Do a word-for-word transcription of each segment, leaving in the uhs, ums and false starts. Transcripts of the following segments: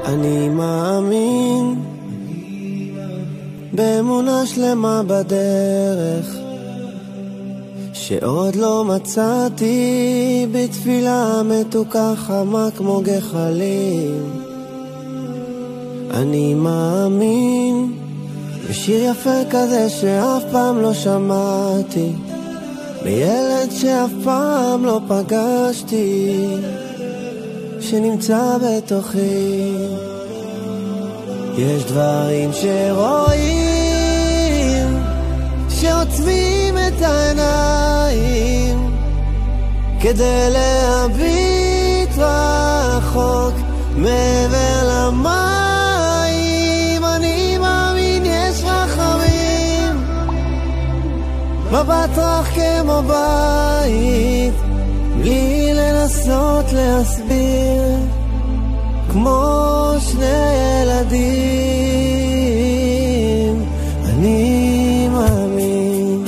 אני מאמין באמונה שלמה בדרך שעוד לא מצאתי, בתפילה מתוקה חמה כמו גחלים. אני מאמין בשיר יפה כזה שאף פעם לא שמעתי, בילד שאף פעם לא פגשתי, שנמצא בתוכי. יש דברים שרואים, שעוצמים את העיניים, כדי להביט רחוק מעבר למים. אני מאמין יש רחמים, מבט רך כמו בית, בלי לנסות להסביר, כמו שני ילדים. אני מאמין.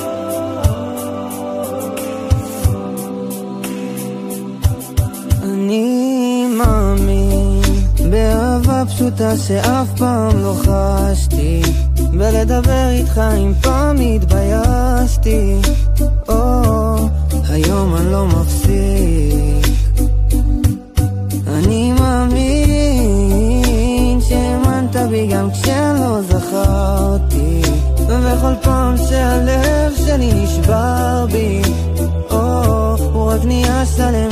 אני מאמין באהבה פשוטה שאף פעם לא חשתי, בלדבר איתך אם פעם התביישתי. או, היום אני לא מפסיק. אני מאמין שהאמנת בי גם כשלא זכרתי, וכל פעם שהלב שלי נשבר בי, או, הוא רק נהיה שלם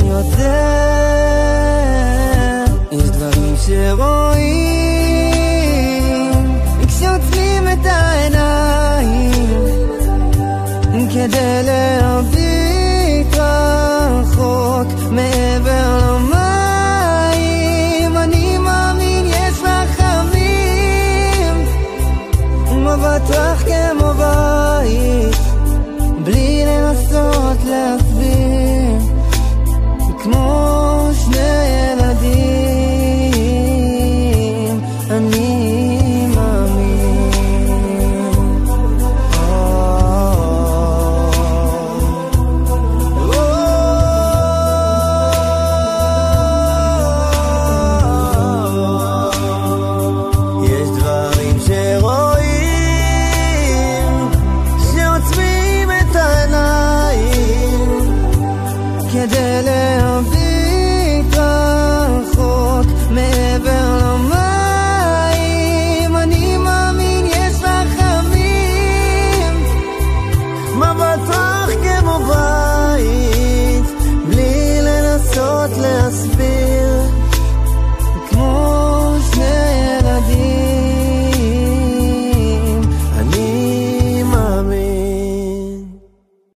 יותר. יש דברים שרואים כשעוצמים את העיניים, כדי להביט רחוק מעבר למים. אני מאמין יש רחמים, מבט רך